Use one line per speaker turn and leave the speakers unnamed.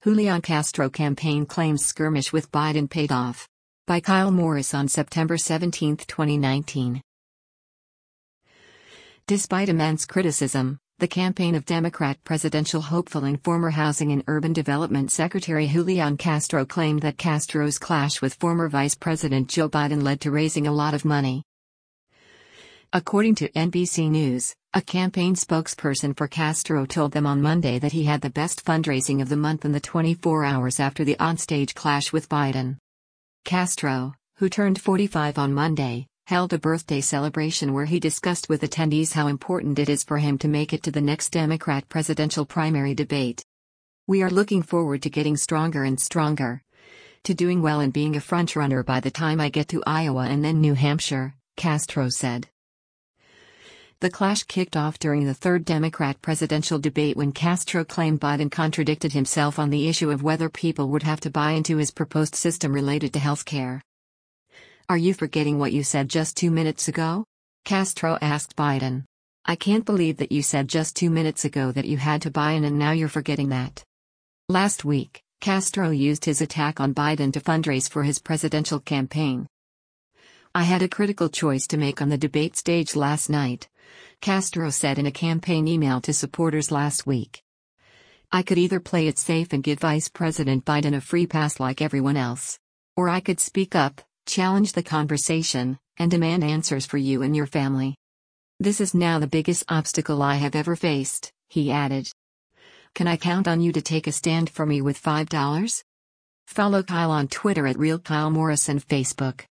Julian Castro campaign claims skirmish with Biden paid off. By Kyle Morris on September 17, 2019. Despite immense criticism, the campaign of Democrat presidential hopeful and former Housing and Urban Development Secretary Julian Castro claimed that Castro's clash with former Vice President Joe Biden led to raising a lot of money. According to NBC News, a campaign spokesperson for Castro told them on Monday that he had the best fundraising of the month in the 24 hours after the onstage clash with Biden. Castro, who turned 45 on Monday, held a birthday celebration where he discussed with attendees how important it is for him to make it to the next Democrat presidential primary debate. "We are looking forward to getting stronger and stronger. To doing well and being a frontrunner by the time I get to Iowa and then New Hampshire," Castro said. The clash kicked off during the third Democrat presidential debate when Castro claimed Biden contradicted himself on the issue of whether people would have to buy into his proposed system related to health care. "Are you forgetting what you said just 2 minutes ago?" Castro asked Biden. "I can't believe that you said just 2 minutes ago that you had to buy in and now you're forgetting that." Last week, Castro used his attack on Biden to fundraise for his presidential campaign. "I had a critical choice to make on the debate stage last night," Castro said in a campaign email to supporters last week. "I could either play it safe and give Vice President Biden a free pass like everyone else. Or I could speak up, challenge the conversation, and demand answers for you and your family. This is now the biggest obstacle I have ever faced," he added. "Can I count on you to take a stand for me with $5? Follow Kyle on Twitter @RealKyleMorris and Facebook.